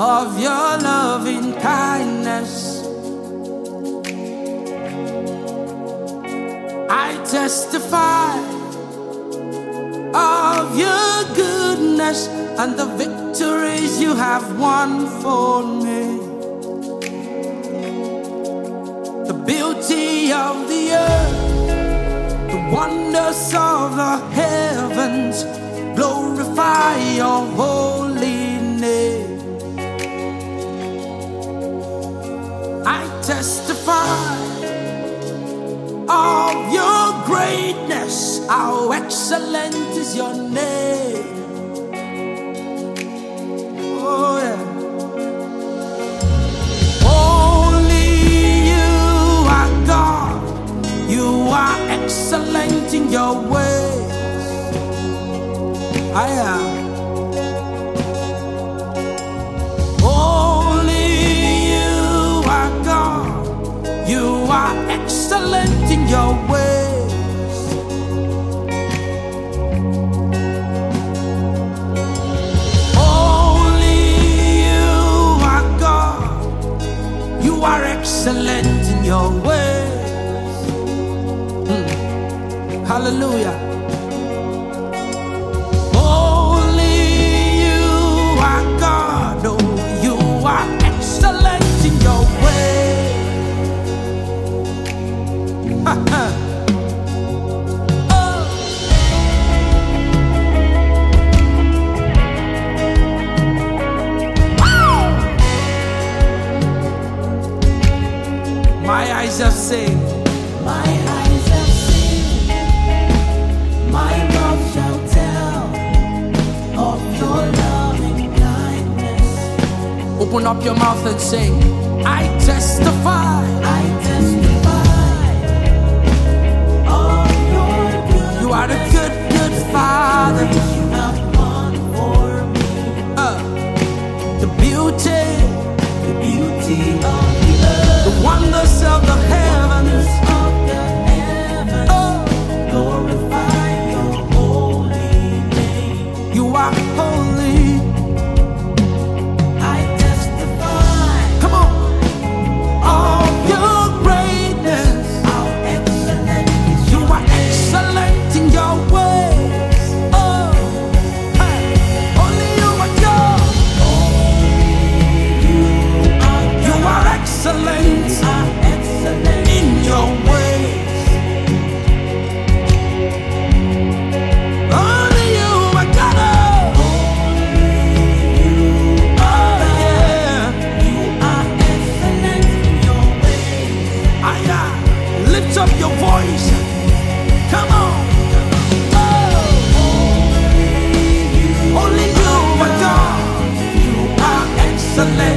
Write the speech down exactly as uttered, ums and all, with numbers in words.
of your loving kindness. I testify of your goodness and the victories you have won for me. The beauty of the earth, the wonders of the heavens, glorify your holy name. I testify of your greatness, how excellent is your name. Oh yeah. Only you are God, you are excellent in your ways. I am. Only you are God, you are excellent in your ways. Only you are God, you are excellent in your ways. Mm. Hallelujah. My eyes have seen, my eyes have seen, my mouth shall tell of your loving kindness. Open up your mouth and sing. I testify, I testify of your goodness. You are a good, good Father. You have won for me. Uh, the beauty, the beauty of the earth, the wonders of the heavens, of the heavens, oh, glorify your holy name. You are holy. I testify, come on, of your greatness, how excellent is you your are excellent in your ways. Oh, hey, only you are God. you are You are excellent are excellent in your ways. Only you are God. Oh, yeah. You are excellent in your ways. I uh, lift up your voice. Come on. Oh, only you are God. You are excellent.